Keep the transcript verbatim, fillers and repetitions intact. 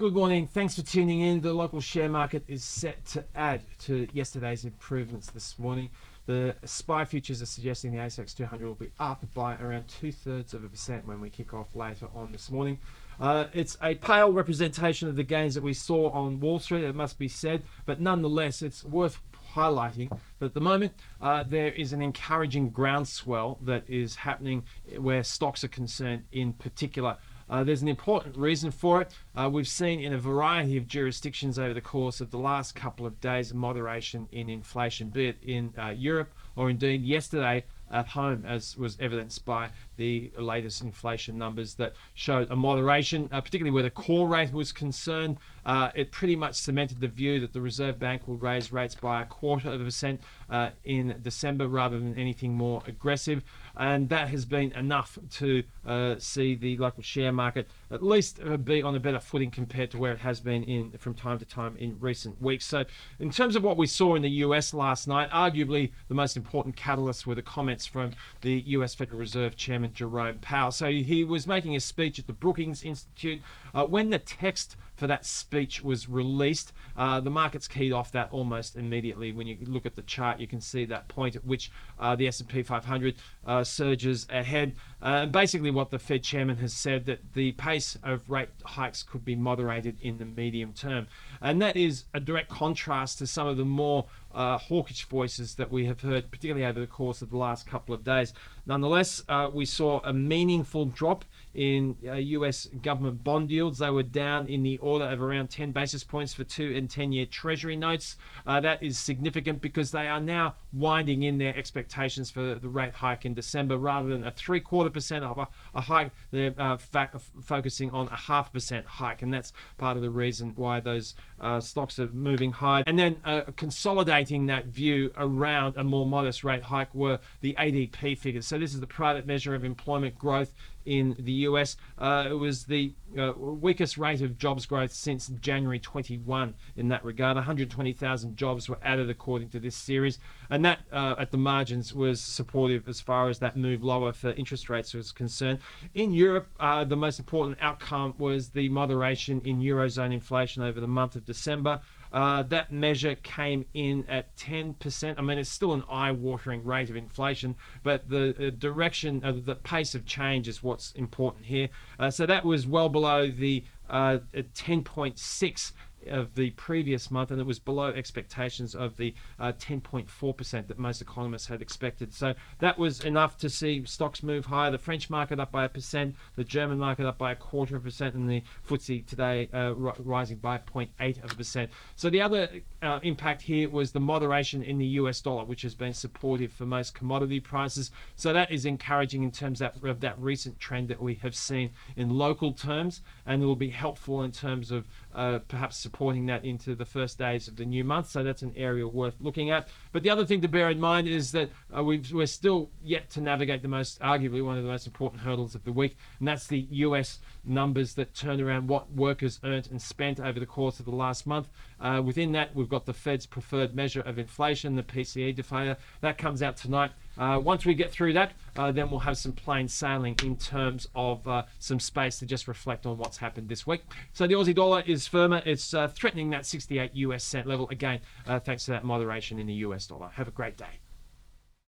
Good morning. Thanks for tuning in. The local share market is set to add to yesterday's improvements this morning. The S P Y futures are suggesting the A S X two hundred will be up by around two-thirds of a percent when we kick off later on this morning. Uh, it's a pale representation of the gains that we saw on Wall Street, it must be said, but nonetheless, it's worth highlighting that at the moment uh, there is an encouraging groundswell that is happening where stocks are concerned in particular. Uh, there's an important reason for it. Uh, we've seen in a variety of jurisdictions over the course of the last couple of days a moderation in inflation, be it in uh, Europe or indeed yesterday at home, as was evidenced by the latest inflation numbers that showed a moderation, uh, particularly where the core rate was concerned. Uh, it pretty much cemented the view that the Reserve Bank will raise rates by a quarter of a percent uh, in December rather than anything more aggressive. And that has been enough to uh, see the local share market at least uh, be on a better footing compared to where it has been in from time to time in recent weeks. So in terms of what we saw in the U S last night, arguably the most important catalysts were the comments from the U S Federal Reserve Chairman Jerome Powell. So he was making a speech at the Brookings Institute. Uh, when the text for that speech was released, uh, the markets keyed off that almost immediately. When you look at the chart, you can see that point at which uh, the S and P five hundred uh, surges ahead. Uh, basically what the Fed chairman has said, that the pace of rate hikes could be moderated in the medium term. And that is a direct contrast to some of the more uh, hawkish voices that we have heard, particularly over the course of the last couple of days. Nonetheless, uh, we saw a meaningful drop in uh, U S government bond yields. They were down in the order of around ten basis points for two and ten year Treasury notes. Uh, that is significant because they are now winding in their expectations for the rate hike in December. Rather than a three quarter percent of a, a hike, they're uh, fa- focusing on a half percent hike, and that's part of the reason why those uh, stocks are moving high. And then uh, consolidating that view around a more modest rate hike were the A D P figures. So this is the private measure of employment growth in the U S. Uh, it was the uh, weakest rate of jobs growth since January twenty-one in that regard. one hundred twenty thousand jobs were added according to this series, and that uh, at the margins was supportive as far as that move lower for interest rates was concerned. In Europe, uh, the most important outcome was the moderation in Eurozone inflation over the month of December. Uh, that measure came in at ten percent. I mean, it's still an eye-watering rate of inflation, but the uh, direction, uh, the pace of change is what's important here. Uh, so that was well below the uh, ten point six of the previous month, and it was below expectations of the uh, ten point four percent that most economists had expected. So that was enough to see stocks move higher. The French market up by a percent, the German market up by a quarter of a percent, and the F T S E today uh, r- rising by zero point eight of a percent. So the other uh, impact here was the moderation in the U S dollar, which has been supportive for most commodity prices. So that is encouraging in terms of that, of that recent trend that we have seen in local terms, and it will be helpful in terms of uh, perhaps supporting that into the first days of the new month. So that's an area worth looking at. But the other thing to bear in mind is that uh, we've, we're still yet to navigate the most, arguably one of the most important hurdles of the week, and that's the U S numbers that turn around what workers earned and spent over the course of the last month. Uh, within that, we've got the Fed's preferred measure of inflation, the P C E deflator. That comes out tonight. Uh, once we get through that, uh, then we'll have some plain sailing in terms of uh, some space to just reflect on what's happened this week. So the Aussie dollar is firmer. It's uh, threatening that sixty-eight U S cent level again, uh, thanks to that moderation in the U S dollar. Have a great day.